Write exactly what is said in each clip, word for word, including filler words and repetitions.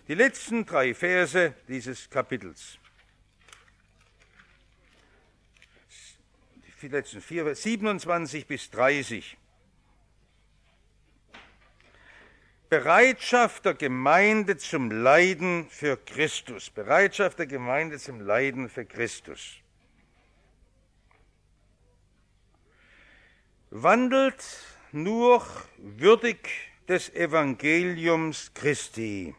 Die letzten drei Verse dieses Kapitels. Die letzten vier, siebenundzwanzig bis dreißig. Bereitschaft der Gemeinde zum Leiden für Christus. Bereitschaft der Gemeinde zum Leiden für Christus. Wandelt nur würdig des Evangeliums Christi,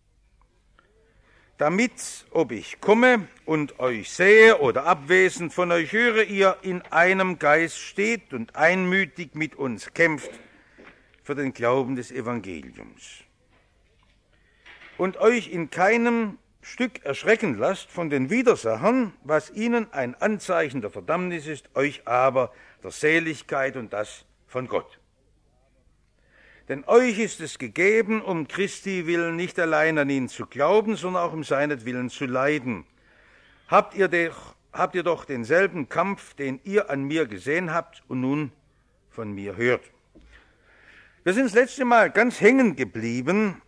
damit, ob ich komme und euch sehe oder abwesend von euch höre, ihr in einem Geist steht und einmütig mit uns kämpft für den Glauben des Evangeliums. Und euch in keinem Stück erschrecken lasst von den Widersachern, was ihnen ein Anzeichen der Verdammnis ist, euch aber der Seligkeit und das von Gott. Denn euch ist es gegeben, um Christi willen nicht allein an ihn zu glauben, sondern auch um seinetwillen zu leiden. Habt ihr, doch, habt ihr doch denselben Kampf, den ihr an mir gesehen habt und nun von mir hört. Wir sind das letzte Mal ganz hängen geblieben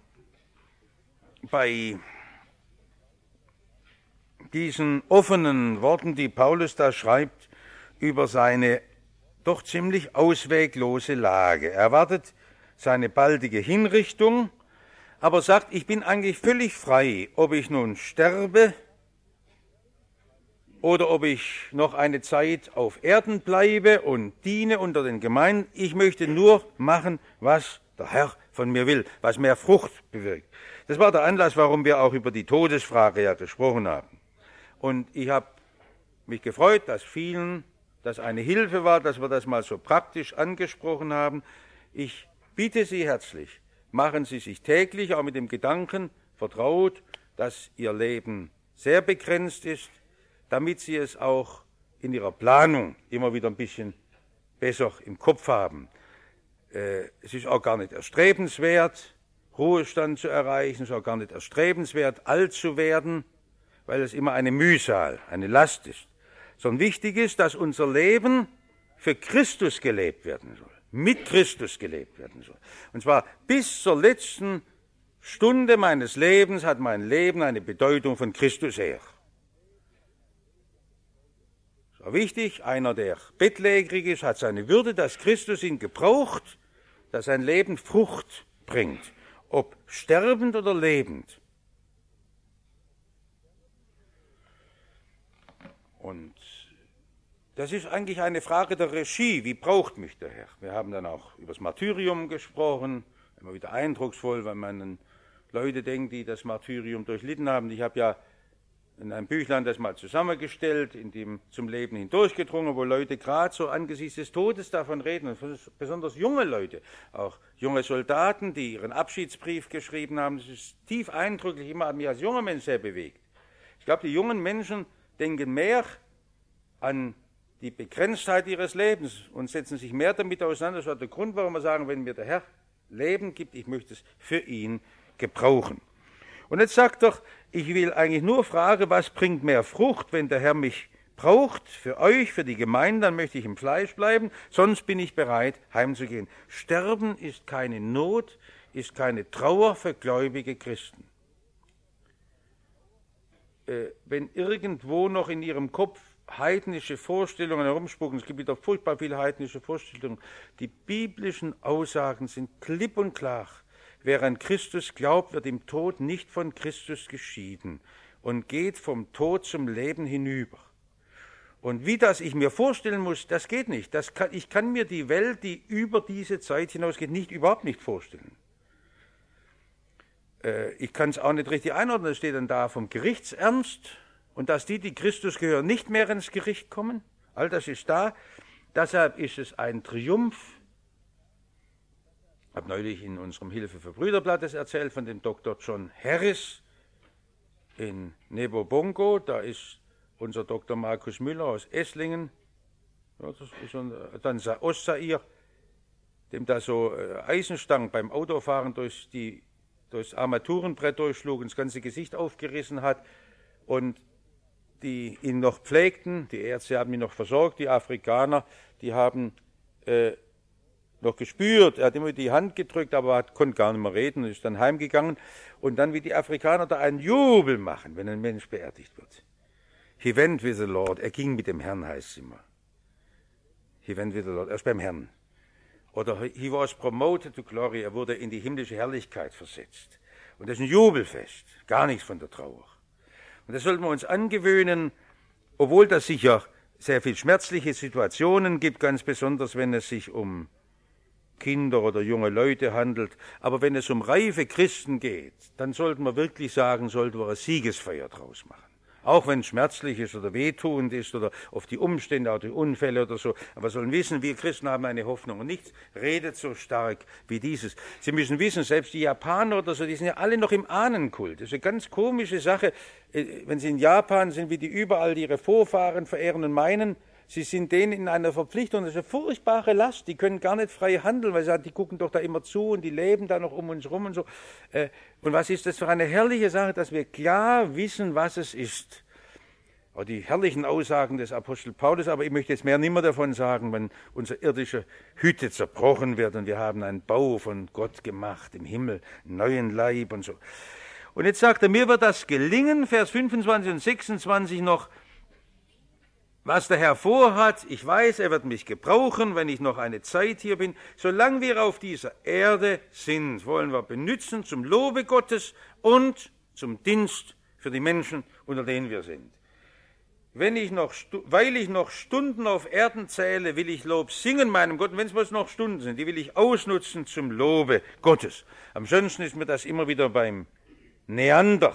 bei diesen offenen Worten, die Paulus da schreibt, über seine doch ziemlich ausweglose Lage. Er erwartet seine baldige Hinrichtung, aber sagt, ich bin eigentlich völlig frei, ob ich nun sterbe oder ob ich noch eine Zeit auf Erden bleibe und diene unter den Gemeinden. Ich möchte nur machen, was der Herr von mir will, was mehr Frucht bewirkt. Das war der Anlass, warum wir auch über die Todesfrage ja gesprochen haben. Und ich habe mich gefreut, dass vielen das eine Hilfe war, dass wir das mal so praktisch angesprochen haben. Ich bitte Sie herzlich, machen Sie sich täglich auch mit dem Gedanken vertraut, dass Ihr Leben sehr begrenzt ist, damit Sie es auch in Ihrer Planung immer wieder ein bisschen besser im Kopf haben. Äh, es ist auch gar nicht erstrebenswert, Ruhestand zu erreichen, es ist auch gar nicht erstrebenswert, alt zu werden, weil es immer eine Mühsal, eine Last ist. Sondern wichtig ist, dass unser Leben für Christus gelebt werden soll, mit Christus gelebt werden soll. Und zwar bis zur letzten Stunde meines Lebens hat mein Leben eine Bedeutung von Christus her. So wichtig, einer, der bettlägerig ist, hat seine Würde, dass Christus ihn gebraucht, dass sein Leben Frucht bringt, ob sterbend oder lebend. Und das ist eigentlich eine Frage der Regie. Wie braucht mich der Herr? Wir haben dann auch über das Martyrium gesprochen, immer wieder eindrucksvoll, wenn man an Leute denkt, die das Martyrium durchlitten haben. Ich habe ja in einem Büchlein das mal zusammengestellt, in dem zum Leben hindurchgedrungen, wo Leute gerade so angesichts des Todes davon reden, und besonders junge Leute, auch junge Soldaten, die ihren Abschiedsbrief geschrieben haben. Das ist tief eindrücklich, immer hat mich als junger Mensch sehr bewegt. Ich glaube, die jungen Menschen denken mehr an die Begrenztheit ihres Lebens und setzen sich mehr damit auseinander. Das war der Grund, warum wir sagen, wenn mir der Herr Leben gibt, ich möchte es für ihn gebrauchen. Und jetzt sagt doch, ich will eigentlich nur fragen, was bringt mehr Frucht, wenn der Herr mich braucht, für euch, für die Gemeinde, dann möchte ich im Fleisch bleiben, sonst bin ich bereit, heimzugehen. Sterben ist keine Not, ist keine Trauer für gläubige Christen. Äh, wenn irgendwo noch in ihrem Kopf heidnische Vorstellungen herumspucken, es gibt wieder furchtbar viele heidnische Vorstellungen, die biblischen Aussagen sind klipp und klar. Wer an Christus glaubt, wird im Tod nicht von Christus geschieden und geht vom Tod zum Leben hinüber. Und wie das ich mir vorstellen muss, das geht nicht. Das kann, ich kann mir die Welt, die über diese Zeit hinausgeht, nicht, überhaupt nicht vorstellen. Äh, ich kann es auch nicht richtig einordnen. Es steht dann da vom Gerichtsernst und dass die, die Christus gehören, nicht mehr ins Gericht kommen. All das ist da. Deshalb ist es ein Triumph. Ich habe neulich in unserem Hilfe für Brüderblatt das erzählt von dem Doktor John Harris in Nebobongo. Da ist unser Doktor Markus Müller aus Esslingen, ja, das ist ein, dann Ostzair, dem da so äh, Eisenstangen beim Autofahren durch die, durchs Armaturenbrett durchschlug und das ganze Gesicht aufgerissen hat und die ihn noch pflegten, die Ärzte haben ihn noch versorgt, die Afrikaner, die haben äh, noch gespürt. Er hat immer die Hand gedrückt, aber hat, konnte gar nicht mehr reden und ist dann heimgegangen. Und dann, wie die Afrikaner da einen Jubel machen, wenn ein Mensch beerdigt wird. He went with the Lord. Er ging mit dem Herrn, heißt es immer. He went with the Lord. Er ist beim Herrn. Oder he was promoted to glory. Er wurde in die himmlische Herrlichkeit versetzt. Und das ist ein Jubelfest. Gar nichts von der Trauer. Und das sollten wir uns angewöhnen, obwohl das sicher sehr viel schmerzliche Situationen gibt, ganz besonders, wenn es sich um Kinder oder junge Leute handelt. Aber wenn es um reife Christen geht, dann sollten wir wirklich sagen, sollten wir eine Siegesfeier draus machen. Auch wenn es schmerzlich ist oder wehtuend ist oder auf die Umstände, auch durch Unfälle oder so. Aber wir sollen wissen, wir Christen haben eine Hoffnung und nichts redet so stark wie dieses. Sie müssen wissen, selbst die Japaner oder so, die sind ja alle noch im Ahnenkult. Das ist eine ganz komische Sache. Wenn Sie in Japan sind, wie die überall ihre Vorfahren verehren und meinen, sie sind denen in einer Verpflichtung. Das ist eine furchtbare Last. Die können gar nicht frei handeln, weil sie sagen, die gucken doch da immer zu und die leben da noch um uns rum und so. Und was ist das für eine herrliche Sache, dass wir klar wissen, was es ist. Auch die herrlichen Aussagen des Apostel Paulus, aber ich möchte jetzt mehr nimmer davon sagen, wenn unsere irdische Hütte zerbrochen wird und wir haben einen Bau von Gott gemacht im Himmel, einen neuen Leib und so. Und jetzt sagt er, mir wird das gelingen, Vers fünfundzwanzig und sechsundzwanzig noch, was der Herr vorhat. Ich weiß, er wird mich gebrauchen, wenn ich noch eine Zeit hier bin. Solange wir auf dieser Erde sind, wollen wir benützen zum Lobe Gottes und zum Dienst für die Menschen, unter denen wir sind. Wenn ich noch, weil ich noch Stunden auf Erden zähle, will ich Lob singen meinem Gott. Und wenn es bloß noch Stunden sind, die will ich ausnutzen zum Lobe Gottes. Am schönsten ist mir das immer wieder beim Neander.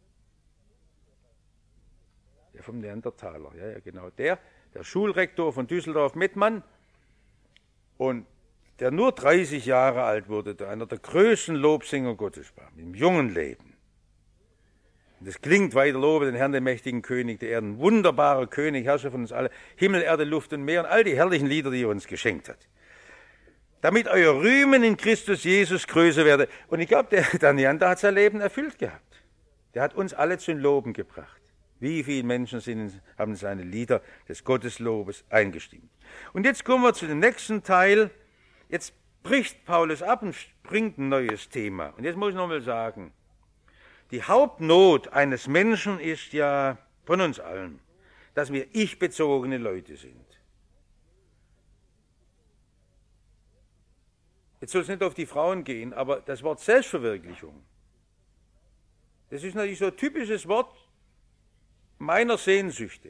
Der vom Neandertaler, ja, ja, genau. Der, der Schulrektor von Düsseldorf-Mettmann und der nur dreißig Jahre alt wurde, der einer der größten Lobsinger Gottes war, im jungen Leben. Das klingt weiter, lobe den Herrn, den mächtigen König der Erden, wunderbarer König, Herrscher von uns alle, Himmel, Erde, Luft und Meer und all die herrlichen Lieder, die er uns geschenkt hat. Damit euer Rühmen in Christus Jesus größer werde. Und ich glaube, der, der Neander hat sein Leben erfüllt gehabt. Der hat uns alle zum Loben gebracht. Wie viele Menschen sind, haben seine Lieder des Gotteslobes eingestimmt. Und jetzt kommen wir zu dem nächsten Teil. Jetzt bricht Paulus ab und bringt ein neues Thema. Und jetzt muss ich nochmal sagen, die Hauptnot eines Menschen ist ja von uns allen, dass wir ich-bezogene Leute sind. Jetzt soll es nicht auf die Frauen gehen, aber das Wort Selbstverwirklichung, das ist natürlich so ein typisches Wort meiner Sehnsüchte.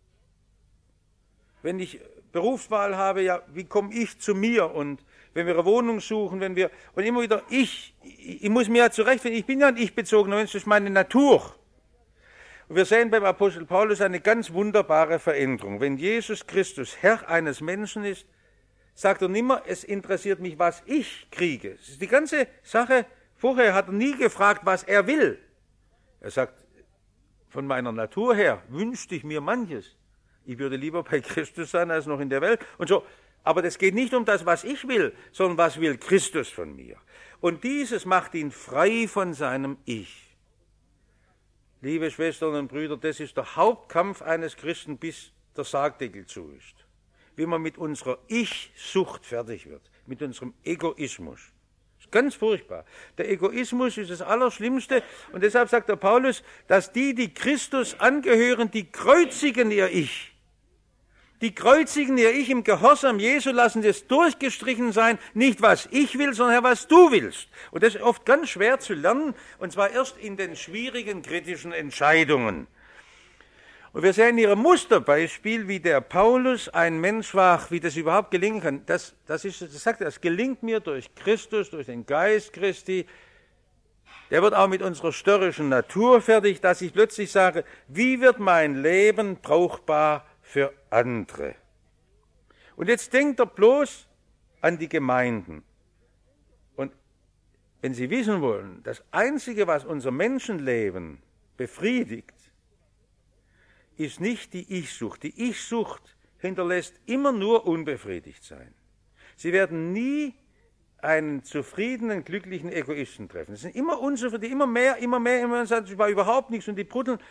Wenn ich Berufswahl habe, ja, wie komme ich zu mir? Und wenn wir eine Wohnung suchen, wenn wir, und immer wieder, ich, ich, ich muss mir ja zurechtfinden, ich bin ja ein ich-bezogener Mensch, das ist meine Natur. Und wir sehen beim Apostel Paulus eine ganz wunderbare Veränderung. Wenn Jesus Christus Herr eines Menschen ist, sagt er nimmer, es interessiert mich, was ich kriege. Das ist die ganze Sache. Vorher hat er nie gefragt, was er will. Er sagt, von meiner Natur her wünschte ich mir manches. Ich würde lieber bei Christus sein, als noch in der Welt. Und so. Aber das geht nicht um das, was ich will, sondern was will Christus von mir. Und dieses macht ihn frei von seinem Ich. Liebe Schwestern und Brüder, das ist der Hauptkampf eines Christen, bis der Sargdeckel zu ist. Wie man mit unserer Ich-Sucht fertig wird, mit unserem Egoismus. Das ist ganz furchtbar. Der Egoismus ist das Allerschlimmste. Und deshalb sagt der Paulus, dass die, die Christus angehören, die kreuzigen ihr Ich. Die kreuzigen ihr Ich im Gehorsam Jesu, lassen es durchgestrichen sein, nicht was ich will, sondern Herr, was du willst. Und das ist oft ganz schwer zu lernen, und zwar erst in den schwierigen, kritischen Entscheidungen. Und wir sehen hier ein Musterbeispiel, wie der Paulus ein Mensch war, wie das überhaupt gelingen kann. Das, das, ist, das sagt er, das gelingt mir durch Christus, durch den Geist Christi. Der wird auch mit unserer störrischen Natur fertig, dass ich plötzlich sage, wie wird mein Leben brauchbar für andere? Und jetzt denkt er bloß an die Gemeinden. Und wenn Sie wissen wollen, das Einzige, was unser Menschenleben befriedigt, ist nicht die Ich-Sucht. Die Ich-Sucht hinterlässt immer nur unbefriedigt sein. Sie werden nie einen zufriedenen, glücklichen Egoisten treffen. Es sind immer Unzufriedene, immer mehr, immer mehr, immer mehr, sagen, es war überhaupt nichts und die bruddeln.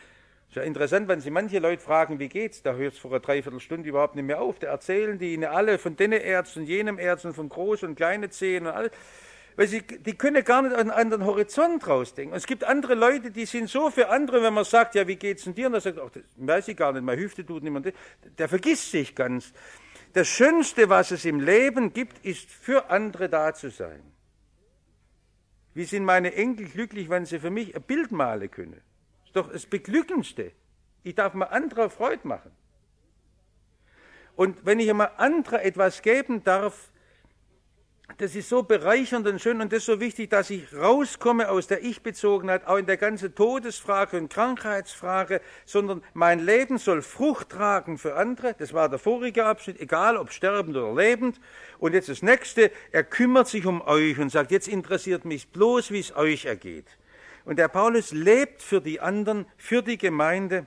Ist ja interessant, wenn Sie manche Leute fragen, wie geht's, da hört es vor einer Dreiviertelstunde überhaupt nicht mehr auf. Da erzählen die Ihnen alle von den Ärzten, jenem Ärzten, von großen und kleinen Zehen und alles. Weil sie, die können gar nicht an einen anderen Horizont rausdenken. Und es gibt andere Leute, die sind so für andere, wenn man sagt, ja, wie geht's denn dir? Und er sagt, ach, das weiß ich gar nicht, meine Hüfte tut niemand. Der vergisst sich ganz. Das Schönste, was es im Leben gibt, ist für andere da zu sein. Wie sind meine Enkel glücklich, wenn sie für mich ein Bild malen können? Das ist doch das Beglückendste. Ich darf mir anderer Freude machen. Und wenn ich einmal anderer etwas geben darf, das ist so bereichernd und schön und das ist so wichtig, dass ich rauskomme aus der Ich-Bezogenheit, auch in der ganzen Todesfrage und Krankheitsfrage, sondern mein Leben soll Frucht tragen für andere. Das war der vorige Abschnitt, egal ob sterbend oder lebend. Und jetzt das nächste, er kümmert sich um euch und sagt, jetzt interessiert mich bloß, wie es euch ergeht. Und der Paulus lebt für die anderen, für die Gemeinde.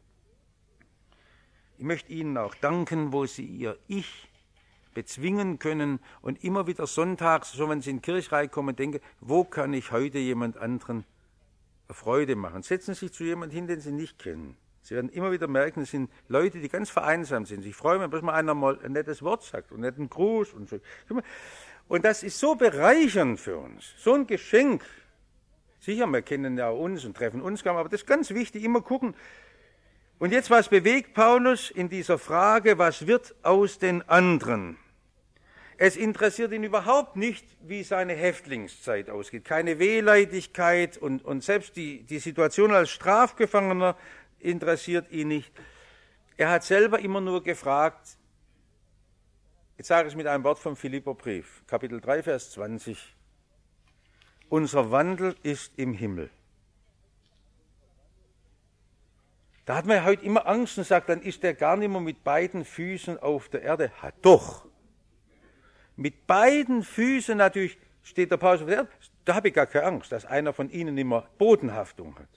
Ich möchte Ihnen auch danken, wo Sie Ihr Ich bezwingen können und immer wieder sonntags, so wenn Sie in die Kirche reinkommen, denken, wo kann ich heute jemand anderen Freude machen? Setzen Sie sich zu jemandem hin, den Sie nicht kennen. Sie werden immer wieder merken, es sind Leute, die ganz vereinsamt sind. Ich freue mich, dass mal einer mal ein nettes Wort sagt und einen netten Gruß und so. Und das ist so bereichernd für uns, so ein Geschenk. Sicher, wir kennen ja uns und treffen uns, aber das ist ganz wichtig, immer gucken. Und jetzt, was bewegt Paulus in dieser Frage, was wird aus den anderen? Es interessiert ihn überhaupt nicht, wie seine Häftlingszeit ausgeht. Keine Wehleidigkeit und, und selbst die, die Situation als Strafgefangener interessiert ihn nicht. Er hat selber immer nur gefragt, jetzt sage ich es mit einem Wort vom Philipperbrief, Kapitel drei, Vers zwanzig, unser Wandel ist im Himmel. Da hat man ja heute immer Angst und sagt, dann ist er gar nicht mehr mit beiden Füßen auf der Erde. Ha, doch. Mit beiden Füßen natürlich steht der Paulus auf der Erde. Da habe ich gar keine Angst, dass einer von ihnen immer Bodenhaftung hat.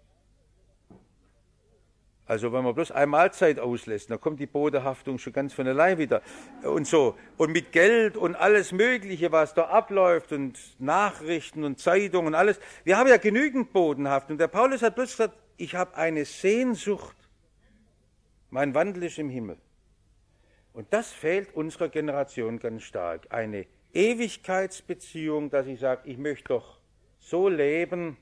Also wenn man bloß eine Mahlzeit auslässt, dann kommt die Bodenhaftung schon ganz von allein wieder und so. Und mit Geld und alles Mögliche, was da abläuft und Nachrichten und Zeitungen und alles. Wir haben ja genügend Bodenhaftung. Der Paulus hat bloß gesagt, ich habe eine Sehnsucht. Mein Wandel ist im Himmel. Und das fehlt unserer Generation ganz stark. Eine Ewigkeitsbeziehung, dass ich sage, ich möchte doch so leben,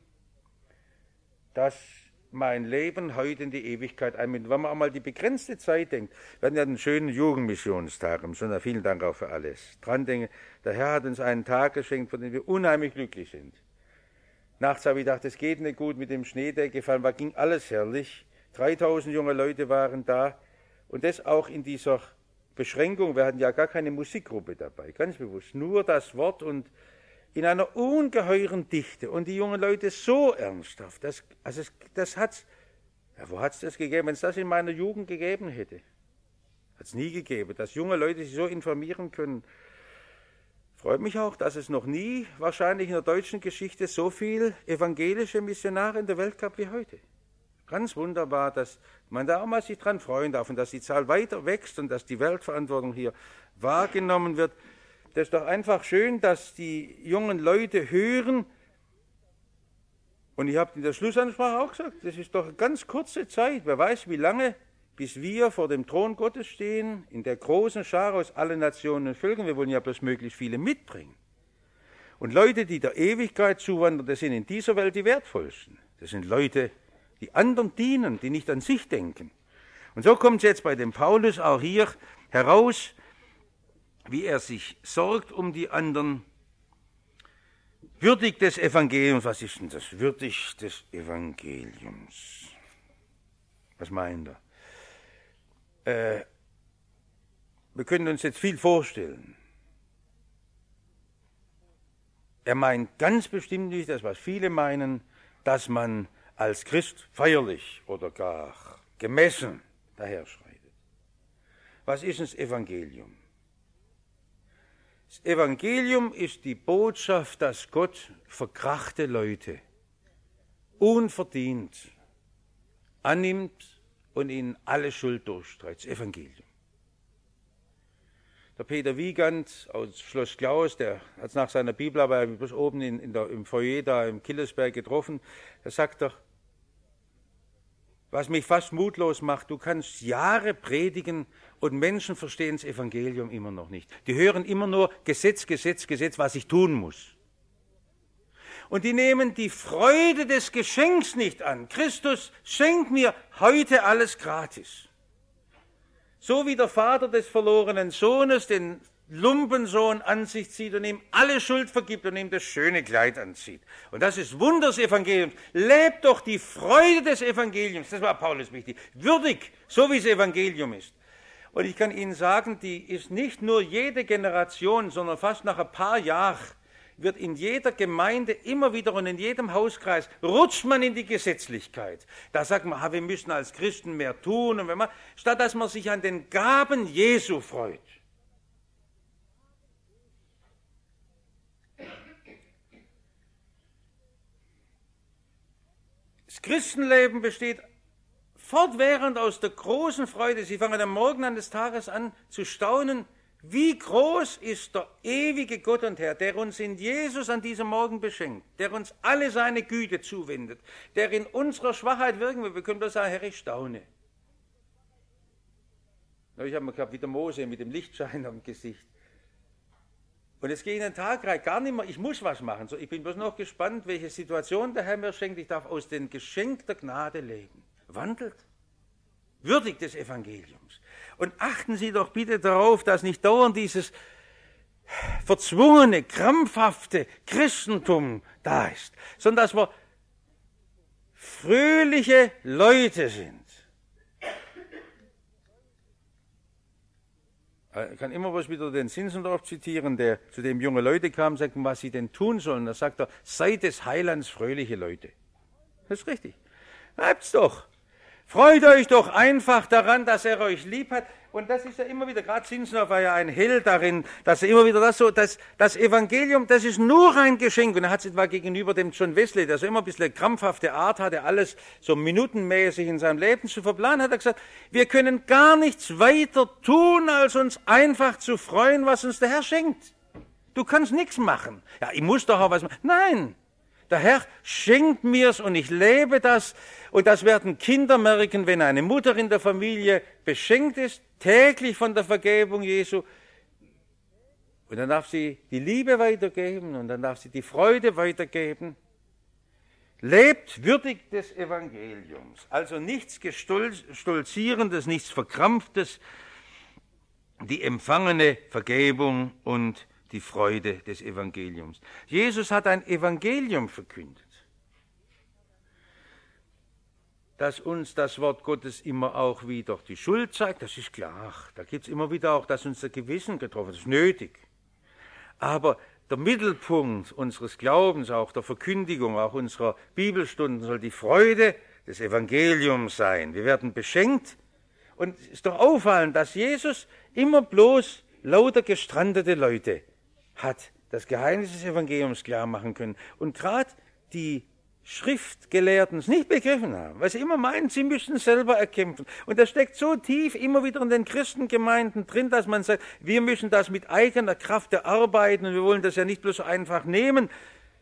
dass mein Leben heute in die Ewigkeit einmündet. Wenn man einmal die begrenzte Zeit denkt, wir hatten ja einen schönen Jugendmissionstag im Sonntag, vielen Dank auch für alles. Dran denken, der Herr hat uns einen Tag geschenkt, von dem wir unheimlich glücklich sind. Nachts habe ich gedacht, es geht nicht gut mit dem Schnee, der gefallen war, ging alles herrlich. dreitausend junge Leute waren da und das auch in dieser Beschränkung. Wir hatten ja gar keine Musikgruppe dabei, ganz bewusst, nur das Wort und in einer ungeheuren Dichte und die jungen Leute so ernsthaft. Das, also es, das hat's, ja, wo hat es das gegeben? Wenn es das in meiner Jugend gegeben hätte, hat es nie gegeben, dass junge Leute sich so informieren können. Freut mich auch, dass es noch nie wahrscheinlich in der deutschen Geschichte so viel evangelische Missionare in der Welt gab wie heute. Ganz wunderbar, dass man da auch mal sich dran freuen darf und dass die Zahl weiter wächst und dass die Weltverantwortung hier wahrgenommen wird. Das ist doch einfach schön, dass die jungen Leute hören. Und ich habe in der Schlussansprache auch gesagt, das ist doch eine ganz kurze Zeit. Wer weiß, wie lange, bis wir vor dem Thron Gottes stehen, in der großen Schar aus allen Nationen und Völkern. Wir wollen ja bloß möglichst viele mitbringen. Und Leute, die der Ewigkeit zuwandern, das sind in dieser Welt die wertvollsten. Das sind Leute, die anderen dienen, die nicht an sich denken. Und so kommt es jetzt bei dem Paulus auch hier heraus, wie er sich sorgt um die anderen. Würdig des Evangeliums, was ist denn das? Würdig des Evangeliums. Was meint er? Äh, wir können uns jetzt viel vorstellen. Er meint ganz bestimmt nicht das, was viele meinen, dass man als Christ feierlich oder gar gemessen daherschreitet. Was ist das Evangelium? Das Evangelium ist die Botschaft, dass Gott verkrachte Leute unverdient annimmt und ihnen alle Schuld durchstreicht. Das Evangelium. Der Peter Wiegand aus Schloss Klaus, der hat es nach seiner Bibelarbeit bloß oben in, in der, im Foyer da im Killersberg getroffen, der sagt doch, was mich fast mutlos macht, du kannst Jahre predigen und Menschen verstehen das Evangelium immer noch nicht. Die hören immer nur Gesetz, Gesetz, Gesetz, was ich tun muss. Und die nehmen die Freude des Geschenks nicht an. Christus schenkt mir heute alles gratis. So wie der Vater des verlorenen Sohnes den Lumpensohn an sich zieht und ihm alle Schuld vergibt und ihm das schöne Kleid anzieht. Und das ist Wunder des Evangeliums. Lebt doch die Freude des Evangeliums. Das war Paulus wichtig. Würdig, so wie das Evangelium ist. Und ich kann Ihnen sagen, die ist nicht nur jede Generation, sondern fast nach ein paar Jahren wird in jeder Gemeinde immer wieder und in jedem Hauskreis rutscht man in die Gesetzlichkeit. Da sagt man, ah, wir müssen als Christen mehr tun. Und wenn man, statt dass man sich an den Gaben Jesu freut. Das Christenleben besteht fortwährend aus der großen Freude. Sie fangen am Morgen eines Tages an zu staunen, wie groß ist der ewige Gott und Herr, der uns in Jesus an diesem Morgen beschenkt, der uns alle seine Güte zuwendet, der in unserer Schwachheit wirken will. Wir können bloß sagen, Herr, ich staune. Ich habe mal gehabt, wie der Mose mit dem Lichtschein am Gesicht. Und es geht in den Tag rein, gar nicht mehr, ich muss was machen. So, ich bin bloß noch gespannt, welche Situation der Herr mir schenkt. Ich darf aus dem Geschenk der Gnade leben. Wandelt. Würdig des Evangeliums. Und achten Sie doch bitte darauf, dass nicht dauernd dieses verzwungene, krampfhafte Christentum da ist, sondern dass wir fröhliche Leute sind. Ich kann immer was wieder den Zinzendorf zitieren, der zu dem junge Leute kam und sagte, was sie denn tun sollen. Da sagt er, seid des Heilands fröhliche Leute. Das ist richtig. Bleibt's doch. Freut euch doch einfach daran, dass er euch lieb hat. Und das ist ja immer wieder, gerade Zinzendorf war ja ein Held darin, dass er immer wieder das so, das, das Evangelium, das ist nur ein Geschenk. Und er hat es etwa gegenüber dem John Wesley, der so immer ein bisschen eine krampfhafte Art hatte, alles so minutenmäßig in seinem Leben zu verplanen, hat er gesagt, wir können gar nichts weiter tun, als uns einfach zu freuen, was uns der Herr schenkt. Du kannst nichts machen. Ja, ich muss doch auch was machen. Nein. Der Herr schenkt mir's und ich lebe das. Und das werden Kinder merken, wenn eine Mutter in der Familie beschenkt ist, täglich von der Vergebung Jesu. Und dann darf sie die Liebe weitergeben und dann darf sie die Freude weitergeben. Lebt würdig des Evangeliums. Also nichts Gestolzierendes, nichts Verkrampftes. Die empfangene Vergebung und die Freude des Evangeliums. Jesus hat ein Evangelium verkündet, dass uns das Wort Gottes immer auch wieder die Schuld zeigt, das ist klar. Da gibt es immer wieder auch, dass uns der Gewissen getroffen ist, das ist nötig. Aber der Mittelpunkt unseres Glaubens, auch der Verkündigung, auch unserer Bibelstunden soll die Freude des Evangeliums sein. Wir werden beschenkt und es ist doch auffallend, dass Jesus immer bloß lauter gestrandete Leute hat das Geheimnis des Evangeliums klar machen können. Und gerade die Schriftgelehrten es nicht begriffen haben, weil sie immer meinen, sie müssten selber erkämpfen. Und das steckt so tief immer wieder in den Christengemeinden drin, dass man sagt, wir müssen das mit eigener Kraft erarbeiten und wir wollen das ja nicht bloß so einfach nehmen.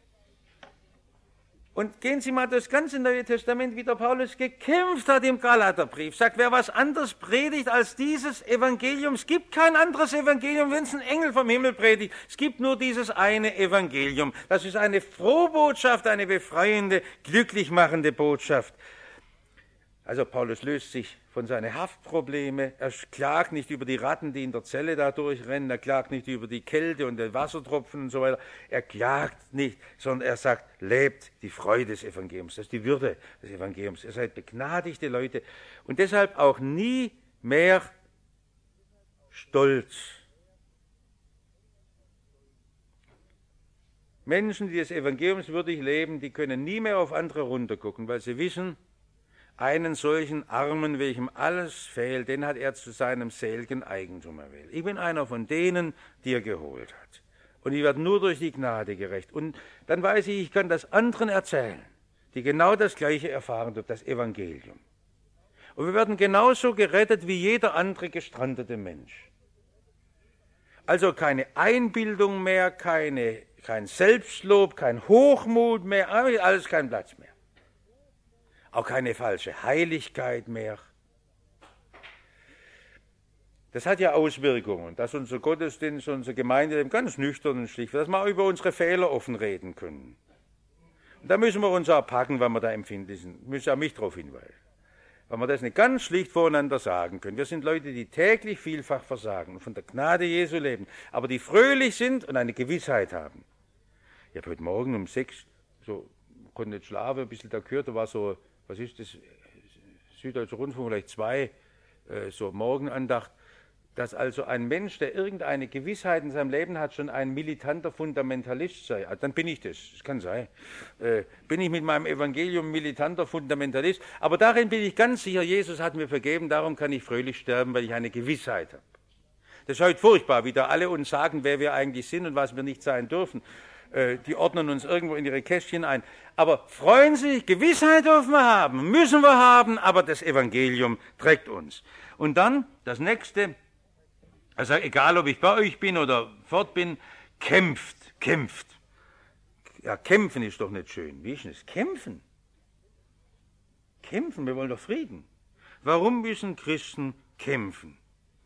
Und gehen Sie mal das ganze Neue Testament, wie der Paulus gekämpft hat im Galaterbrief. Sagt, wer was anderes predigt als dieses Evangelium, es gibt kein anderes Evangelium, wenn es ein Engel vom Himmel predigt. Es gibt nur dieses eine Evangelium. Das ist eine Frohbotschaft, eine befreiende, glücklich machende Botschaft. Also Paulus löst sich von seinen Haftprobleme. Er klagt nicht über die Ratten, die in der Zelle da durchrennen. Er klagt nicht über die Kälte und den Wassertropfen und so weiter. Er klagt nicht, sondern er sagt, lebt die Freude des Evangeliums. Das ist die Würde des Evangeliums. Ihr seid begnadigte Leute und deshalb auch nie mehr stolz. Menschen, die des Evangeliums würdig leben, die können nie mehr auf andere runtergucken, weil sie wissen, einen solchen Armen, welchem alles fehlt, den hat er zu seinem seligen Eigentum erwählt. Ich bin einer von denen, die er geholt hat. Und ich werde nur durch die Gnade gerecht. Und dann weiß ich, ich kann das anderen erzählen, die genau das Gleiche erfahren durch das Evangelium. Und wir werden genauso gerettet wie jeder andere gestrandete Mensch. Also keine Einbildung mehr, keine, kein Selbstlob, kein Hochmut mehr, alles kein Platz mehr. auch keine falsche Heiligkeit mehr. Das hat ja Auswirkungen, dass unser Gottesdienst, unsere Gemeinde ganz nüchtern und schlicht wird, dass wir auch über unsere Fehler offen reden können. Und da müssen wir uns auch packen, wenn wir da empfindlich sind. Müssen auch mich darauf hinweisen. Wenn wir das nicht ganz schlicht voreinander sagen können. Wir sind Leute, die täglich vielfach versagen und von der Gnade Jesu leben, aber die fröhlich sind und eine Gewissheit haben. Ich habe heute Morgen um sechs, so, konnte nicht schlafen, ein bisschen da gehört, da war so, was ist das, Süddeutscher Rundfunk, vielleicht zwei, äh, so Morgenandacht, dass also ein Mensch, der irgendeine Gewissheit in seinem Leben hat, schon ein militanter Fundamentalist sei. Also dann bin ich das, das kann sein. Äh, bin ich mit meinem Evangelium militanter Fundamentalist, aber darin bin ich ganz sicher, Jesus hat mir vergeben, darum kann ich fröhlich sterben, weil ich eine Gewissheit habe. Das ist heute furchtbar, wie da alle uns sagen, wer wir eigentlich sind und was wir nicht sein dürfen. Äh, die ordnen uns irgendwo in ihre Kästchen ein. Aber freuen Sie sich, Gewissheit dürfen wir haben, müssen wir haben, aber das Evangelium trägt uns. Und dann das nächste, also egal, ob ich bei euch bin oder fort bin, kämpft, kämpft. Ja, kämpfen ist doch nicht schön. Wie ist denn das? Kämpfen. Kämpfen, wir wollen doch Frieden. Warum müssen Christen kämpfen?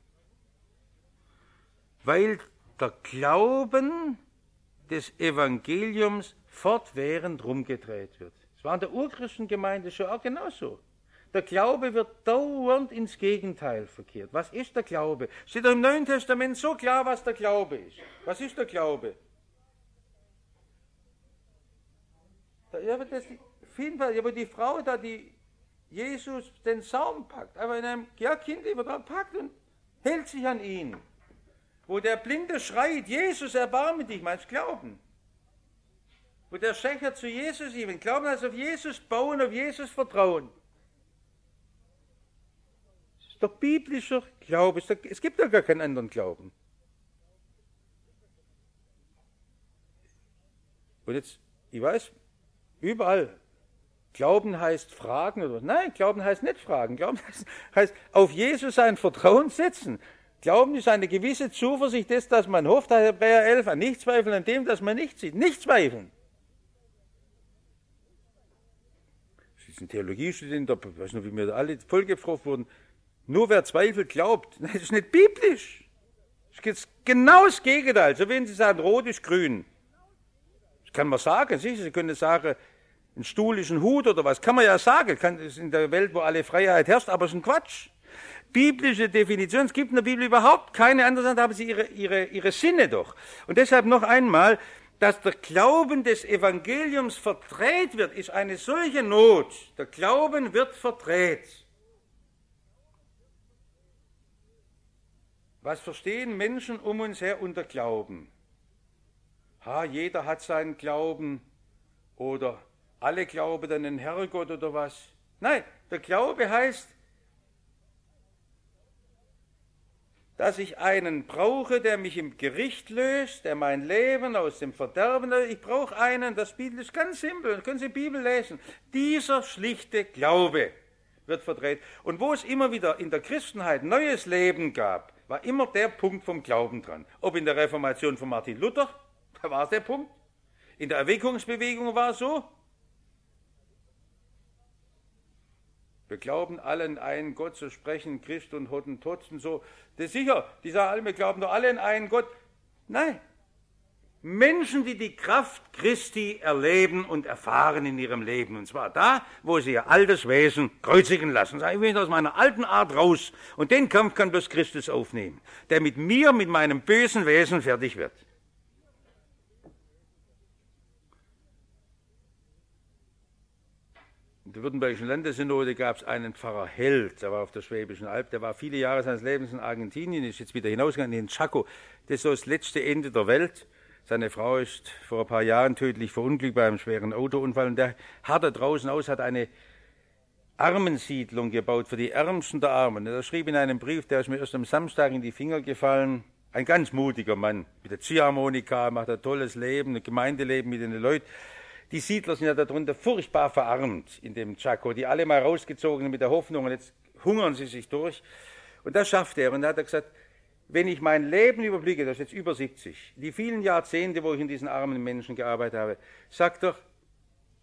Weil der Glauben des Evangeliums fortwährend rumgedreht wird. Das war in der Urchristengemeinde schon auch genauso. Der Glaube wird dauernd ins Gegenteil verkehrt. Was ist der Glaube? Steht doch im Neuen Testament so klar, was der Glaube ist. Was ist der Glaube? Ja, aber, das, aber die Frau da, die Jesus den Saum packt, aber in einem ja, Kind immer da packt und hält sich an ihn. Wo der Blinde schreit, Jesus, erbarme dich, meinst Glauben. Wo der Schächer zu Jesus eben, Glauben heißt auf Jesus bauen, auf Jesus vertrauen. Doch biblischer Glaube, es gibt ja gar keinen anderen Glauben. Und jetzt, ich weiß, überall, Glauben heißt fragen oder nein, Glauben heißt nicht fragen. Glauben heißt, heißt auf Jesus sein Vertrauen setzen. Glauben ist eine gewisse Zuversicht des, dass man hofft, Hebräer elf, an nicht zweifeln an dem, dass man nicht sieht. Nicht zweifeln. Das ist ein Theologiestudent, ich weiß noch, wie mir alle vollgefroren wurden. Nur wer zweifelt, glaubt. Nein, das ist nicht biblisch. Es geht genau das Gegenteil. So wenn Sie sagen, rot ist grün. Das kann man sagen. Sicher, Sie können sagen, ein Stuhl ist ein Hut oder was. Kann man ja sagen. Das ist in der Welt, wo alle Freiheit herrscht, aber es ist ein Quatsch. Biblische Definition, es gibt in der Bibel überhaupt keine andere, da haben Sie ihre, ihre, ihre Sinne doch. Und deshalb noch einmal, dass der Glauben des Evangeliums verdreht wird, ist eine solche Not. Der Glauben wird verdreht. Was verstehen Menschen um uns her unter Glauben? Ha, jeder hat seinen Glauben oder alle glauben an den Herrgott oder was? Nein, der Glaube heißt, dass ich einen brauche, der mich im Gericht löst, der mein Leben aus dem Verderben löst. Ich brauche einen, das ist ganz simpel, das können Sie Bibel lesen. Dieser schlichte Glaube wird verdreht. Und wo es immer wieder in der Christenheit neues Leben gab, war immer der Punkt vom Glauben dran. Ob in der Reformation von Martin Luther, da war es der Punkt. In der Erweckungsbewegung war es so. Wir glauben alle in einen Gott, so sprechen Christ und Hottentotzen so. Das ist sicher, die sagen alle, wir glauben doch alle in einen Gott. Nein. Menschen, die die Kraft Christi erleben und erfahren in ihrem Leben. Und zwar da, wo sie ihr altes Wesen kreuzigen lassen. Sagen, ich will aus meiner alten Art raus. Und den Kampf kann bloß Christus aufnehmen, der mit mir, mit meinem bösen Wesen fertig wird. In der Württembergischen Landessynode gab es einen Pfarrer Held, der war auf der Schwäbischen Alb, der war viele Jahre seines Lebens in Argentinien, ist jetzt wieder hinausgegangen in den Chaco. Das ist so das letzte Ende der Welt. Seine Frau ist vor ein paar Jahren tödlich verunglückt bei einem schweren Autounfall und der hat da draußen aus, hat eine Armensiedlung gebaut für die Ärmsten der Armen. Er schrieb in einem Brief, der ist mir erst am Samstag in die Finger gefallen, ein ganz mutiger Mann mit der Ziehharmonika, macht ein tolles Leben, ein Gemeindeleben mit den Leuten. Die Siedler sind ja darunter furchtbar verarmt in dem Chaco, die alle mal rausgezogen mit der Hoffnung und jetzt hungern sie sich durch. Und das schafft er und da hat er gesagt, wenn ich mein Leben überblicke, das ist jetzt über siebzig, die vielen Jahrzehnte, wo ich in diesen armen Menschen gearbeitet habe, sagt er,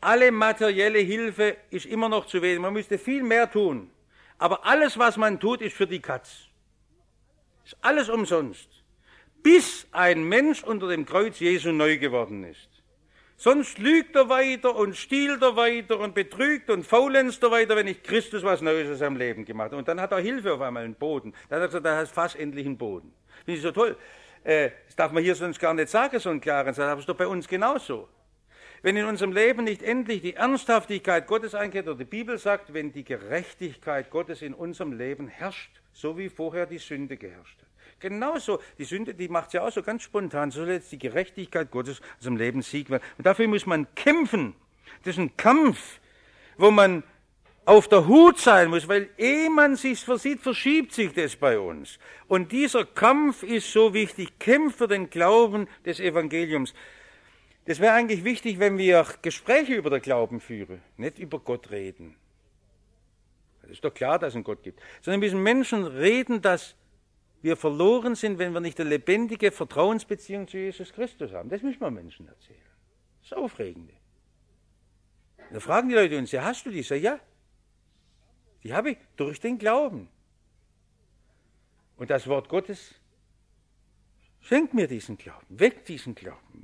alle materielle Hilfe ist immer noch zu wenig. Man müsste viel mehr tun. Aber alles, was man tut, ist für die Katz. Ist alles umsonst. Bis ein Mensch unter dem Kreuz Jesu neu geworden ist. Sonst lügt er weiter und stiehlt er weiter und betrügt und faulenzt er weiter, wenn nicht Christus was Neues in seinem Leben gemacht hat. Und dann hat er Hilfe auf einmal, einen Boden. Dann hat er gesagt, da hast fast endlich einen Boden. Finde ich so toll. Äh, das darf man hier sonst gar nicht sagen, so einen klaren Satz. Aber es ist doch bei uns genauso. Wenn in unserem Leben nicht endlich die Ernsthaftigkeit Gottes einkehrt, oder die Bibel sagt, wenn die Gerechtigkeit Gottes in unserem Leben herrscht, so wie vorher die Sünde geherrscht hat. Genauso, die Sünde, die macht es ja auch so ganz spontan, so jetzt die Gerechtigkeit Gottes in unserem Leben siegen. Und dafür muss man kämpfen. Das ist ein Kampf, wo man auf der Hut sein muss, weil ehe man sich versieht, verschiebt sich das bei uns. Und dieser Kampf ist so wichtig. Kämpf für den Glauben des Evangeliums. Das wäre eigentlich wichtig, wenn wir Gespräche über den Glauben führen, nicht über Gott reden. Es ist doch klar, dass es einen Gott gibt. Sondern müssen Menschen reden, dass wir verloren sind, wenn wir nicht eine lebendige Vertrauensbeziehung zu Jesus Christus haben. Das müssen wir Menschen erzählen. Das ist das Aufregende. Da fragen die Leute uns, ja, hast du die? Ich sage, ja. Die habe ich durch den Glauben. Und das Wort Gottes schenkt mir diesen Glauben, weckt diesen Glauben mir.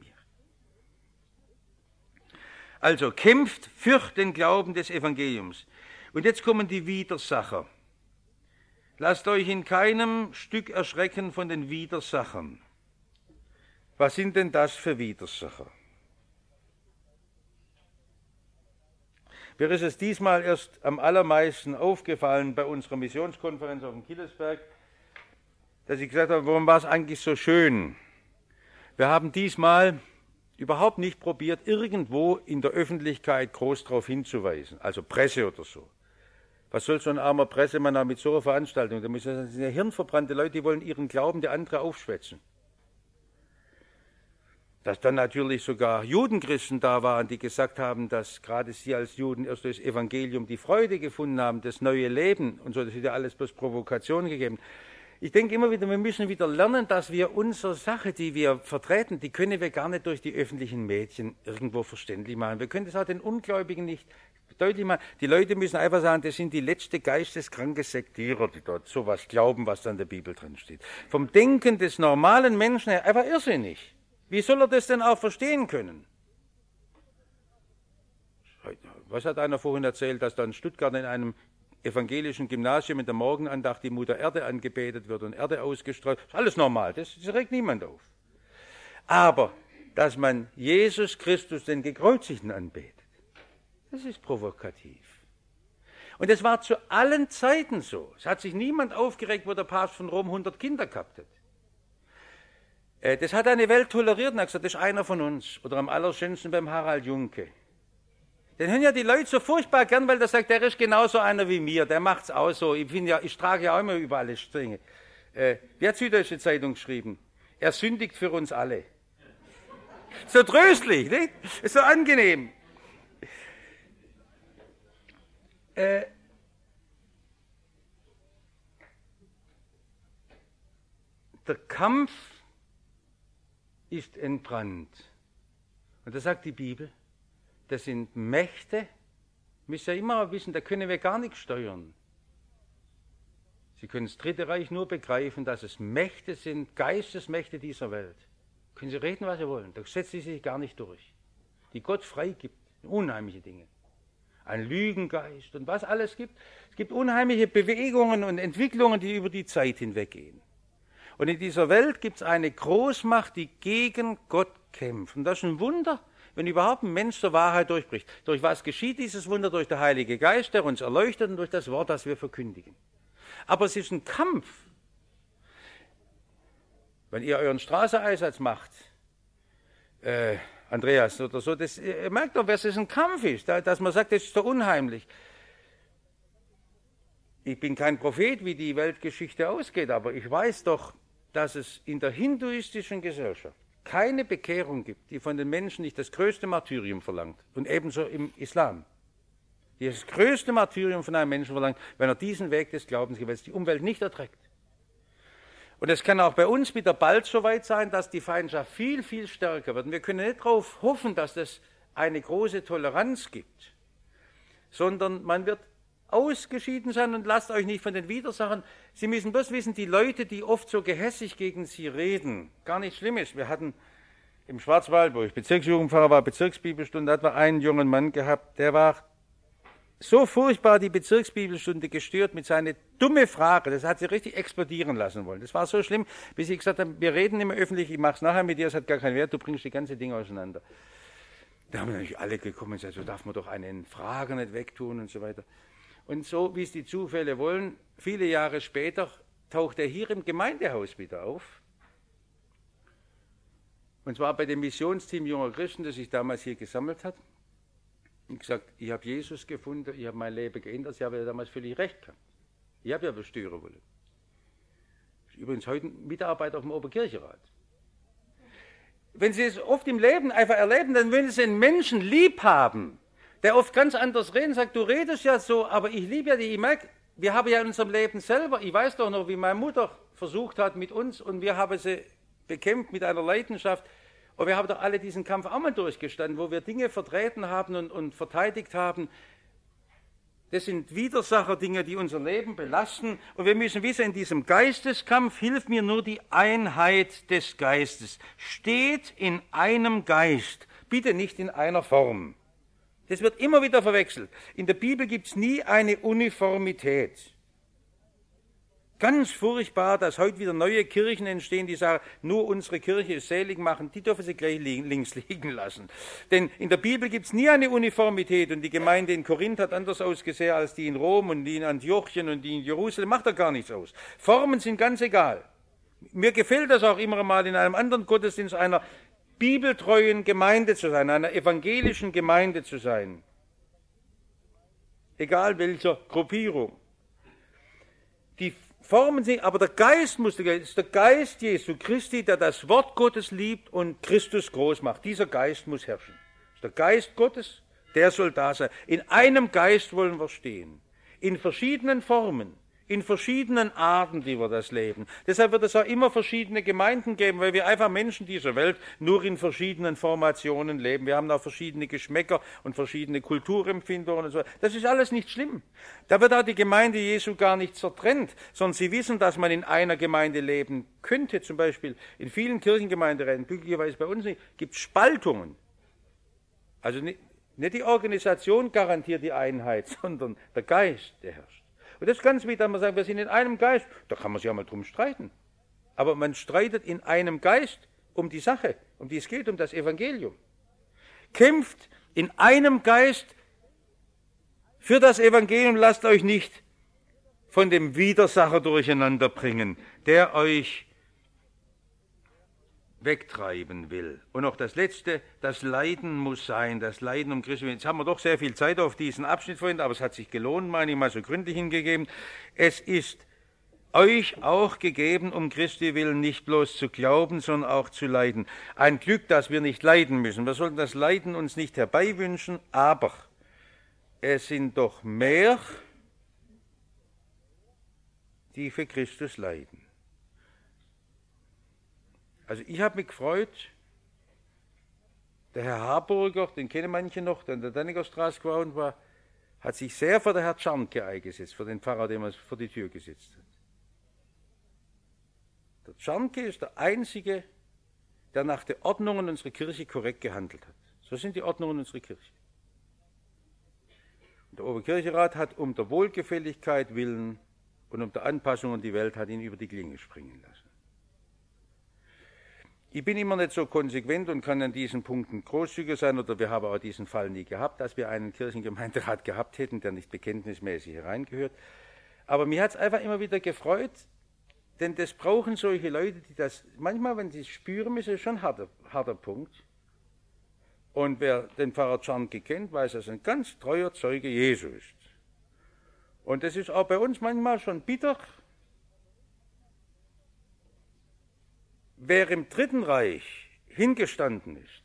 Also kämpft für den Glauben des Evangeliums. Und jetzt kommen die Widersacher. Lasst euch in keinem Stück erschrecken von den Widersachern. Was sind denn das für Widersacher? Mir ist es diesmal erst am allermeisten aufgefallen bei unserer Missionskonferenz auf dem Killesberg, dass ich gesagt habe, warum war es eigentlich so schön? Wir haben diesmal überhaupt nicht probiert, irgendwo in der Öffentlichkeit groß darauf hinzuweisen, also Presse oder so. Was soll so ein armer Pressemann auch mit so einer Veranstaltung? Da müssen das sind ja hirnverbrannte Leute, die wollen ihren Glauben der andere aufschwätzen. Dass dann natürlich sogar Judenchristen da waren, die gesagt haben, dass gerade sie als Juden erst durch das Evangelium die Freude gefunden haben, das neue Leben und so, das ist ja alles bloß Provokation gegeben. Ich denke immer wieder, wir müssen wieder lernen, dass wir unsere Sache, die wir vertreten, die können wir gar nicht durch die öffentlichen Medien irgendwo verständlich machen. Wir können das auch den Ungläubigen nicht deutlich machen. Die Leute müssen einfach sagen, das sind die letzte geisteskranke Sektierer, die dort sowas glauben, was da in der Bibel drin steht. Vom Denken des normalen Menschen her einfach irrsinnig. Wie soll er das denn auch verstehen können? Was hat einer vorhin erzählt, dass da in Stuttgart in einem evangelischen Gymnasium in der Morgenandacht die Mutter Erde angebetet wird und Erde ausgestreut? Das ist alles normal, das, das regt niemand auf. Aber, dass man Jesus Christus, den Gekreuzigten, anbetet, das ist provokativ. Und es war zu allen Zeiten so. Es hat sich niemand aufgeregt, wo der Papst von Rom hundert Kinder gehabt hat. Das hat eine Welt toleriert und hat gesagt, das ist einer von uns. Oder am allerschönsten beim Harald Junke. Den hören ja die Leute so furchtbar gern, weil der sagt, der ist genauso einer wie mir, der macht's auch so. Ich, bin ja, ich trage ja auch immer über alle Stränge. Äh, wie hat Süddeutsche Zeitung geschrieben? Er sündigt für uns alle. So tröstlich, nicht? Ist so angenehm. Äh, der Kampf ist entbrannt. Und das sagt die Bibel. Das sind Mächte, müssen ja immer wissen, da können wir gar nichts steuern. Sie können das Dritte Reich nur begreifen, dass es Mächte sind, Geistesmächte dieser Welt. Können Sie reden, was Sie wollen, da setzen Sie sich gar nicht durch. Die Gott freigibt, unheimliche Dinge. Ein Lügengeist und was alles gibt. Es gibt unheimliche Bewegungen und Entwicklungen, die über die Zeit hinweggehen. Und in dieser Welt gibt es eine Großmacht, die gegen Gott kämpft. Und das ist ein Wunder, wenn überhaupt ein Mensch zur Wahrheit durchbricht. Durch was geschieht dieses Wunder? Durch den Heiligen Geist, der uns erleuchtet und durch das Wort, das wir verkündigen. Aber es ist ein Kampf. Wenn ihr euren Straßeneinsatz macht, äh, Andreas oder so, das, ihr merkt doch, dass es ein Kampf ist, dass man sagt, das ist doch unheimlich. Ich bin kein Prophet, wie die Weltgeschichte ausgeht, aber ich weiß doch, dass es in der hinduistischen Gesellschaft keine Bekehrung gibt, die von den Menschen nicht das größte Martyrium verlangt. Und ebenso im Islam. Die das größte Martyrium von einem Menschen verlangt, wenn er diesen Weg des Glaubens geht, weil es die Umwelt nicht erträgt. Und es kann auch bei uns wieder bald so weit sein, dass die Feindschaft viel, viel stärker wird. Und wir können nicht darauf hoffen, dass das eine große Toleranz gibt, sondern man wird ausgeschieden sein und lasst euch nicht von den Widersachern. Sie müssen bloß wissen, die Leute, die oft so gehässig gegen sie reden, gar nicht schlimm ist. Wir hatten im Schwarzwald, wo ich Bezirksjugendpfarrer war, Bezirksbibelstunde, da hat man einen jungen Mann gehabt, der war so furchtbar die Bezirksbibelstunde gestört mit seiner dumme Frage, das hat sie richtig explodieren lassen wollen. Das war so schlimm, bis ich gesagt habe, wir reden immer öffentlich, ich mach's nachher mit dir, es hat gar keinen Wert, du bringst die ganze Dinge auseinander. Da haben natürlich alle gekommen und gesagt, so darf man doch einen Frager nicht wegtun und so weiter. Und so, wie es die Zufälle wollen, viele Jahre später taucht er hier im Gemeindehaus wieder auf. Und zwar bei dem Missionsteam junger Christen, das sich damals hier gesammelt hat. Und gesagt, ich habe Jesus gefunden, ich habe mein Leben geändert. Sie haben ja damals völlig recht gehabt. Ich habe ja bestören wollen. Übrigens heute ein Mitarbeiter auf dem Oberkirchenrat. Wenn Sie es oft im Leben einfach erleben, dann würden Sie einen Menschen lieb haben, der oft ganz anders redet und sagt, du redest ja so, aber ich liebe ja dich. Ich merke, wir haben ja in unserem Leben selber, ich weiß doch noch, wie meine Mutter versucht hat mit uns und wir haben sie bekämpft mit einer Leidenschaft. Und wir haben doch alle diesen Kampf auch mal durchgestanden, wo wir Dinge vertreten haben und, und verteidigt haben. Das sind Widersacher-Dinge, die unser Leben belasten. Und wir müssen wissen, in diesem Geisteskampf hilft mir nur die Einheit des Geistes. Steht in einem Geist, bitte nicht in einer Form. Das wird immer wieder verwechselt. In der Bibel gibt es nie eine Uniformität. Ganz furchtbar, dass heute wieder neue Kirchen entstehen, die sagen, nur unsere Kirche ist selig machen, die dürfen sie gleich links liegen lassen. Denn in der Bibel gibt es nie eine Uniformität und die Gemeinde in Korinth hat anders ausgesehen als die in Rom und die in Antiochien und die in Jerusalem, macht da gar nichts aus. Formen sind ganz egal. Mir gefällt das auch immer mal in einem anderen Gottesdienst einer bibeltreuen Gemeinde zu sein, einer evangelischen Gemeinde zu sein. Egal welcher Gruppierung. Die Formen sind, aber der Geist muss, der ist der Geist Jesu Christi, der das Wort Gottes liebt und Christus groß macht. Dieser Geist muss herrschen. Das ist der Geist Gottes, der soll da sein. In einem Geist wollen wir stehen. In verschiedenen Formen. In verschiedenen Arten, die wir das leben. Deshalb wird es auch immer verschiedene Gemeinden geben, weil wir einfach Menschen dieser Welt nur in verschiedenen Formationen leben. Wir haben auch verschiedene Geschmäcker und verschiedene Kulturempfindungen und so. Das ist alles nicht schlimm. Da wird auch die Gemeinde Jesu gar nicht zertrennt, sondern sie wissen, dass man in einer Gemeinde leben könnte. Zum Beispiel in vielen Kirchengemeinderäten, glücklicherweise bei uns nicht, gibt es Spaltungen. Also nicht, nicht die Organisation garantiert die Einheit, sondern der Geist, der herrscht. Und das ist ganz wichtig, dass man sagt, wir sind in einem Geist. Da kann man sich ja mal drum streiten. Aber man streitet in einem Geist um die Sache, um die es geht, um das Evangelium. Kämpft in einem Geist für das Evangelium, lasst euch nicht von dem Widersacher durcheinander bringen, der euch wegtreiben will. Und noch das Letzte, das Leiden muss sein, das Leiden um Christus. Jetzt haben wir doch sehr viel Zeit auf diesen Abschnitt vorhin, aber es hat sich gelohnt, meine ich mal so gründlich hingegeben. Es ist euch auch gegeben, um Christi willen nicht bloß zu glauben, sondern auch zu leiden. Ein Glück, dass wir nicht leiden müssen. Wir sollten das Leiden uns nicht herbeiwünschen, aber es sind doch mehr, die für Christus leiden. Also ich habe mich gefreut, der Herr Harburger, den kennen manche noch, der in der Dannigerstraße gewohnt war, hat sich sehr für den Herrn Czarnke eingesetzt, für den Pfarrer, den er vor die Tür gesetzt hat. Der Czarnke ist der Einzige, der nach den Ordnungen unserer Kirche korrekt gehandelt hat. So sind die Ordnungen unserer Kirche. Und der Oberkirchenrat hat um der Wohlgefälligkeit willen und um der Anpassung an die Welt hat ihn über die Klinge springen lassen. Ich bin immer nicht so konsequent und kann an diesen Punkten großzügig sein, oder wir haben auch diesen Fall nie gehabt, dass wir einen Kirchengemeinderat gehabt hätten, der nicht bekenntnismäßig hereingehört. Aber mir hat es einfach immer wieder gefreut, denn das brauchen solche Leute, die das, manchmal, wenn sie es spüren, ist es schon ein harter, harter Punkt. Und wer den Pfarrer Czarnke kennt, weiß, dass er ein ganz treuer Zeuge Jesu ist. Und das ist auch bei uns manchmal schon bitter. Wer im Dritten Reich hingestanden ist,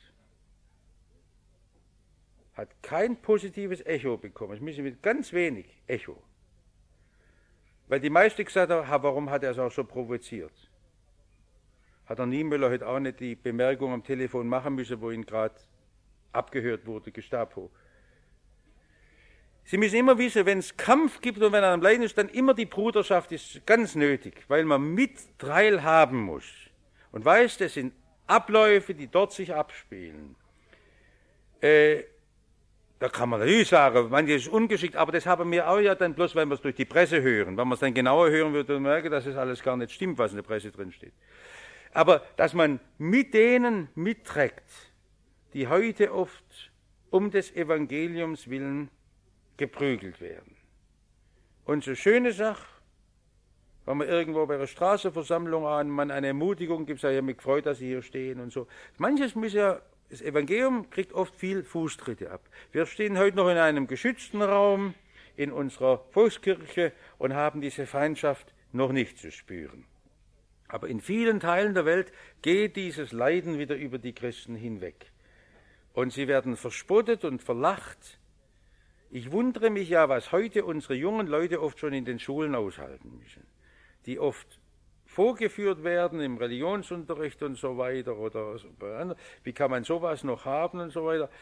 hat kein positives Echo bekommen. Es müssen mit ganz wenig Echo. Weil die meisten gesagt haben, warum hat er es auch so provoziert? Hat der Niemöller heute auch nicht die Bemerkung am Telefon machen müssen, wo ihn gerade abgehört wurde, Gestapo. Sie müssen immer wissen, wenn es Kampf gibt und wenn er am Leiden ist, dann immer die Bruderschaft ist ganz nötig, weil man mit teilhaben muss und weiß, das sind Abläufe, die dort sich abspielen. Äh, da kann man natürlich sagen, manches ist ungeschickt, aber das haben wir auch ja dann bloß, wenn wir es durch die Presse hören. Wenn man es dann genauer hören würde, dann merken, dass es alles gar nicht stimmt, was in der Presse drin steht. Aber dass man mit denen mitträgt, die heute oft um des Evangeliums willen geprügelt werden. Und so schöne Sache, wenn man irgendwo bei einer Straßenversammlung an, man eine Ermutigung gibt, sei ja mich gefreut, dass Sie hier stehen und so. Manches muss ja, das Evangelium kriegt oft viel Fußtritte ab. Wir stehen heute noch in einem geschützten Raum in unserer Volkskirche und haben diese Feindschaft noch nicht zu spüren. Aber in vielen Teilen der Welt geht dieses Leiden wieder über die Christen hinweg. Und sie werden verspottet und verlacht. Ich wundere mich ja, was heute unsere jungen Leute oft schon in den Schulen aushalten müssen, die oft vorgeführt werden im Religionsunterricht und so weiter, oder wie kann man sowas noch haben und so weiter.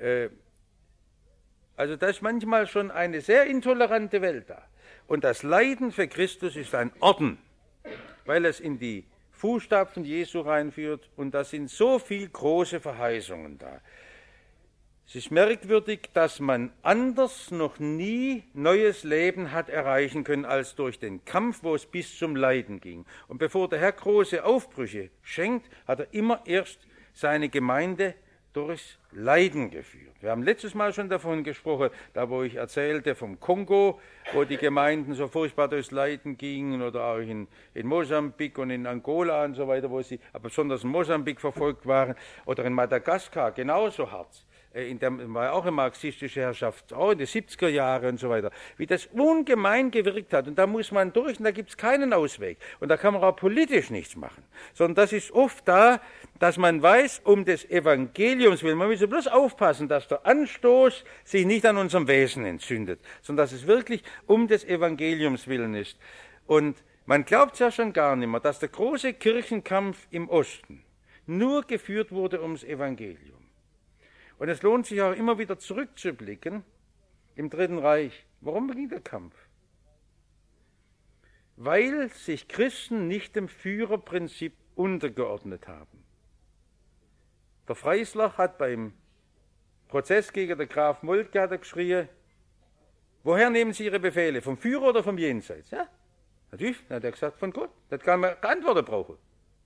Also da ist manchmal schon eine sehr intolerante Welt da. Und das Leiden für Christus ist ein Orden, weil es in die Fußstapfen Jesu reinführt, und da sind so viele große Verheißungen da. Es ist merkwürdig, dass man anders noch nie neues Leben hat erreichen können als durch den Kampf, wo es bis zum Leiden ging. Und bevor der Herr große Aufbrüche schenkt, hat er immer erst seine Gemeinde durchs Leiden geführt. Wir haben letztes Mal schon davon gesprochen, da wo ich erzählte vom Kongo, wo die Gemeinden so furchtbar durchs Leiden gingen, oder auch in, in Mosambik und in Angola und so weiter, wo sie aber besonders in Mosambik verfolgt waren, oder in Madagaskar genauso hart. In der war auch eine marxistische Herrschaft, auch in den siebziger Jahren und so weiter, wie das ungemein gewirkt hat. Und da muss man durch, und da gibt es keinen Ausweg. Und da kann man auch politisch nichts machen. Sondern das ist oft da, dass man weiß, um des Evangeliums willen, man muss bloß aufpassen, dass der Anstoß sich nicht an unserem Wesen entzündet, sondern dass es wirklich um des Evangeliums willen ist. Und man glaubt es ja schon gar nicht mehr, dass der große Kirchenkampf im Osten nur geführt wurde ums Evangelium. Und es lohnt sich auch immer wieder zurückzublicken im Dritten Reich. Warum ging der Kampf? Weil sich Christen nicht dem Führerprinzip untergeordnet haben. Der Freislach hat beim Prozess gegen den Graf Moltke hat er geschrien, woher nehmen Sie Ihre Befehle? Vom Führer oder vom Jenseits? Ja, natürlich, hat er gesagt, von Gott. Das kann man Antworten brauchen.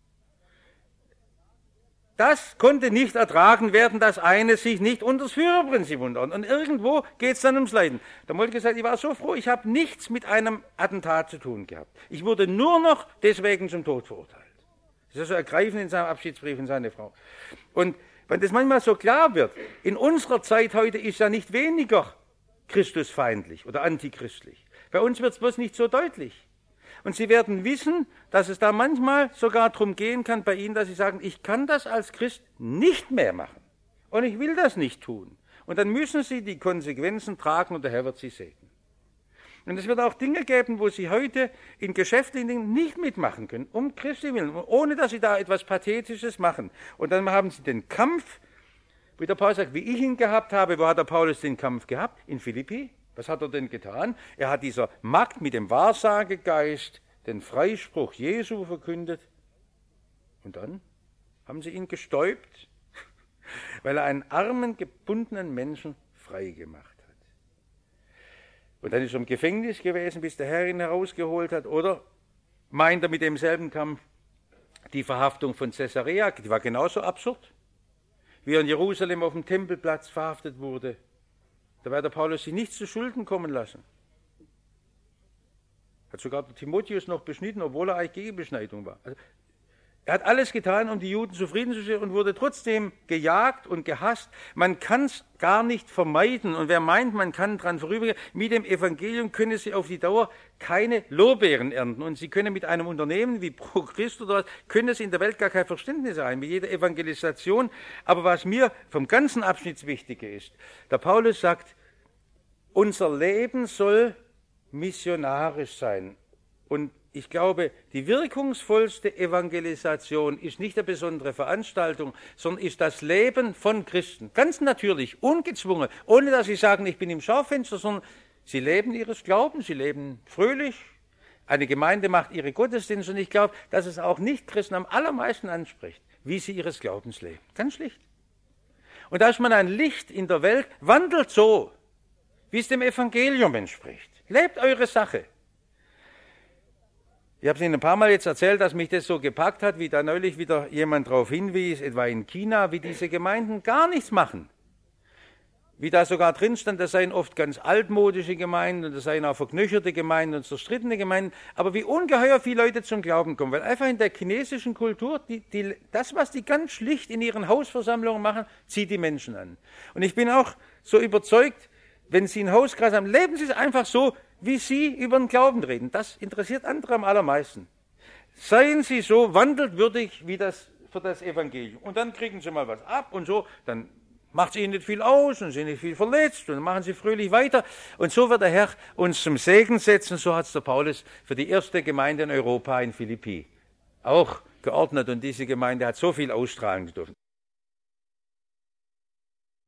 Das konnte nicht ertragen werden, dass eine sich nicht unter das Führerprinzip unterordnet. Und irgendwo geht es dann ums Leiden. Der Moltke sagt, ich war so froh, ich habe nichts mit einem Attentat zu tun gehabt. Ich wurde nur noch deswegen zum Tod verurteilt. Das ist so ergreifend in seinem Abschiedsbrief an seine Frau. Und wenn das manchmal so klar wird, in unserer Zeit heute ist ja nicht weniger christusfeindlich oder antichristlich. Bei uns wird es bloß nicht so deutlich. Und Sie werden wissen, dass es da manchmal sogar darum gehen kann bei Ihnen, dass Sie sagen, ich kann das als Christ nicht mehr machen und ich will das nicht tun. Und dann müssen Sie die Konsequenzen tragen und der Herr wird Sie segnen. Und es wird auch Dinge geben, wo Sie heute in geschäftlichen Dingen nicht mitmachen können, um Christi willen, ohne dass Sie da etwas Pathetisches machen. Und dann haben Sie den Kampf, wie der Paulus sagt, wie ich ihn gehabt habe. Wo hat der Paulus den Kampf gehabt? In Philippi. Was hat er denn getan? Er hat dieser Magd mit dem Wahrsagegeist den Freispruch Jesu verkündet. Und dann haben sie ihn gestäubt, weil er einen armen, gebundenen Menschen frei gemacht hat. Und dann ist er im Gefängnis gewesen, bis der Herr ihn herausgeholt hat. Oder meint er mit demselben Kampf die Verhaftung von Caesarea? Die war genauso absurd, wie er in Jerusalem auf dem Tempelplatz verhaftet wurde. Da wird der Paulus sich nichts zu Schulden kommen lassen. Hat sogar der Timotheus noch beschnitten, obwohl er eigentlich gegen Beschneidung war. Also, er hat alles getan, um die Juden zufriedenzustellen, und wurde trotzdem gejagt und gehasst. Man kann es gar nicht vermeiden. Und wer meint, man kann dran vorübergehen, mit dem Evangelium können Sie auf die Dauer keine Lorbeeren ernten. Und Sie können mit einem Unternehmen wie Pro Christ oder was, können Sie in der Welt gar kein Verständnis ein, mit jeder Evangelisation. Aber was mir vom ganzen Abschnitt wichtig ist, der Paulus sagt, unser Leben soll missionarisch sein. Und Ich glaube, die wirkungsvollste Evangelisation ist nicht eine besondere Veranstaltung, sondern ist das Leben von Christen. Ganz natürlich, ungezwungen, ohne dass sie sagen, ich bin im Schaufenster, sondern sie leben ihres Glaubens, sie leben fröhlich. Eine Gemeinde macht ihre Gottesdienste und ich glaube, dass es auch Nicht-Christen am allermeisten anspricht, wie sie ihres Glaubens leben. Ganz schlicht. Und da ist man ein Licht in der Welt, wandelt so, wie es dem Evangelium entspricht. Lebt eure Sache. Ich habe es Ihnen ein paar Mal jetzt erzählt, dass mich das so gepackt hat, wie da neulich wieder jemand darauf hinwies, etwa in China, wie diese Gemeinden gar nichts machen. Wie da sogar drin stand, das seien oft ganz altmodische Gemeinden und das seien auch verknöcherte Gemeinden und zerstrittene Gemeinden, aber wie ungeheuer viele Leute zum Glauben kommen, weil einfach in der chinesischen Kultur, die, die, das, was die ganz schlicht in ihren Hausversammlungen machen, zieht die Menschen an. Und ich bin auch so überzeugt, wenn Sie einen Hauskreis haben, leben Sie es einfach so, wie Sie über den Glauben reden. Das interessiert andere am allermeisten. Seien Sie so wandeltwürdig wie das für das Evangelium. Und dann kriegen Sie mal was ab und so, dann macht es Ihnen nicht viel aus und Sie sind nicht viel verletzt und dann machen Sie fröhlich weiter. Und so wird der Herr uns zum Segen setzen. So hat es der Paulus für die erste Gemeinde in Europa in Philippi auch geordnet. Und diese Gemeinde hat so viel ausstrahlen dürfen.